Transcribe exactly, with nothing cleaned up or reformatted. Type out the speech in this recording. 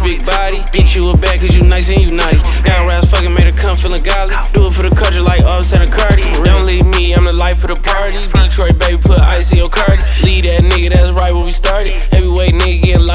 big body. Beat you a bad cause you nice and you naughty. Now raps fucking made her come feeling godly. Do it for the culture like Offset and Cardi. Don't leave me, I'm the life of the party. Detroit baby, put ice in your cardi. Lead that nigga, that's right where we started. Heavyweight nigga getting